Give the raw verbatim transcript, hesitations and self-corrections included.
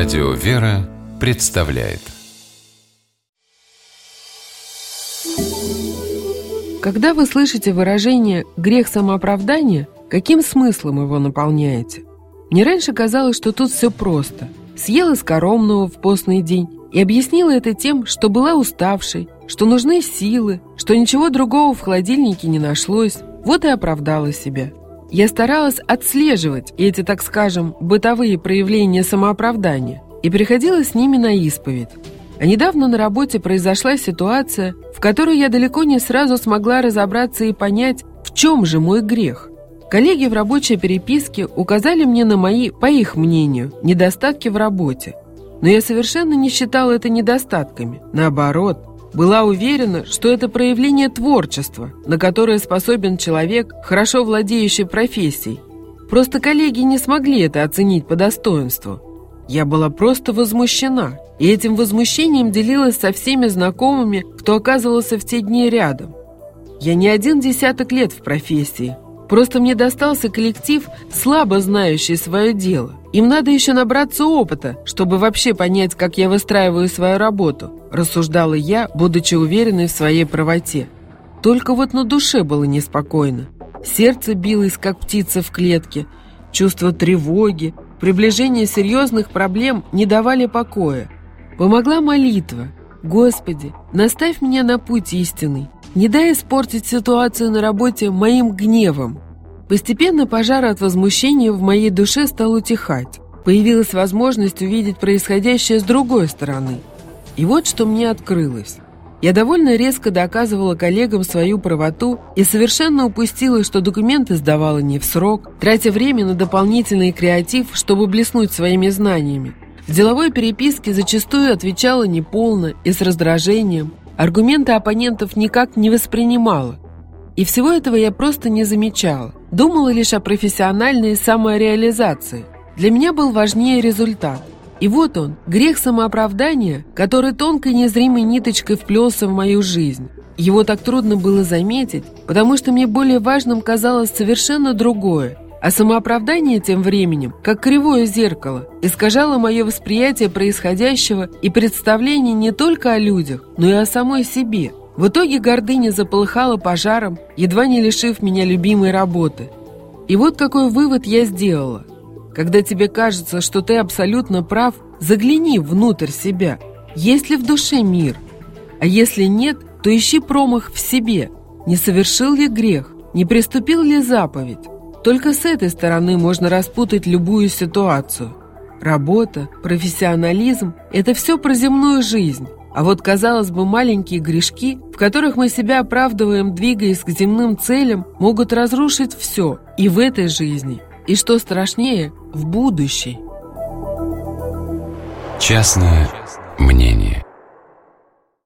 Радио «Вера» представляет. Когда вы слышите выражение «грех самооправдания», каким смыслом его наполняете? Мне раньше казалось, что тут все просто. Съела скоромного в постный день и объяснила это тем, что была уставшей, что нужны силы, что ничего другого в холодильнике не нашлось. Вот и оправдала себя. Я старалась отслеживать эти, так скажем, бытовые проявления самооправдания и приходила с ними на исповедь. А недавно на работе произошла ситуация, в которой я далеко не сразу смогла разобраться и понять, в чем же мой грех. Коллеги в рабочей переписке указали мне на мои, по их мнению, недостатки в работе. Но я совершенно не считала это недостатками. Наоборот, была уверена, что это проявление творчества, на которое способен человек, хорошо владеющий профессией. Просто коллеги не смогли это оценить по достоинству. Я была просто возмущена, и этим возмущением делилась со всеми знакомыми, кто оказывался в те дни рядом. Я не один десяток лет в профессии. Просто мне достался коллектив, слабо знающий свое дело. Им надо еще набраться опыта, чтобы вообще понять, как я выстраиваю свою работу, рассуждала я, будучи уверенной в своей правоте. Только вот на душе было неспокойно. Сердце билось, как птица в клетке. Чувство тревоги, приближение серьезных проблем не давали покоя. Помогла молитва. «Господи, наставь меня на путь истинный. Не дай испортить ситуацию на работе моим гневом». Постепенно пожар от возмущения в моей душе стал утихать. Появилась возможность увидеть происходящее с другой стороны. И вот что мне открылось. Я довольно резко доказывала коллегам свою правоту и совершенно упустила, что документы сдавала не в срок, тратя время на дополнительный креатив, чтобы блеснуть своими знаниями. В деловой переписке зачастую отвечала неполно и с раздражением, аргументы оппонентов никак не воспринимала. И всего этого я просто не замечала. Думала лишь о профессиональной самореализации. Для меня был важнее результат. И вот он, грех самооправдания, который тонкой незримой ниточкой вплелся в мою жизнь. Его так трудно было заметить, потому что мне более важным казалось совершенно другое. А самооправдание тем временем, как кривое зеркало, искажало мое восприятие происходящего и представление не только о людях, но и о самой себе. В итоге гордыня заполыхала пожаром, едва не лишив меня любимой работы. И вот какой вывод я сделала. Когда тебе кажется, что ты абсолютно прав, загляни внутрь себя. Есть ли в душе мир? А если нет, то ищи промах в себе. Не совершил ли грех? Не приступил ли заповедь? Только с этой стороны можно распутать любую ситуацию. Работа, профессионализм – это все про земную жизнь. А вот, казалось бы, маленькие грешки, в которых мы себя оправдываем, двигаясь к земным целям, могут разрушить все и в этой жизни, и, что страшнее, в будущей. Частное мнение.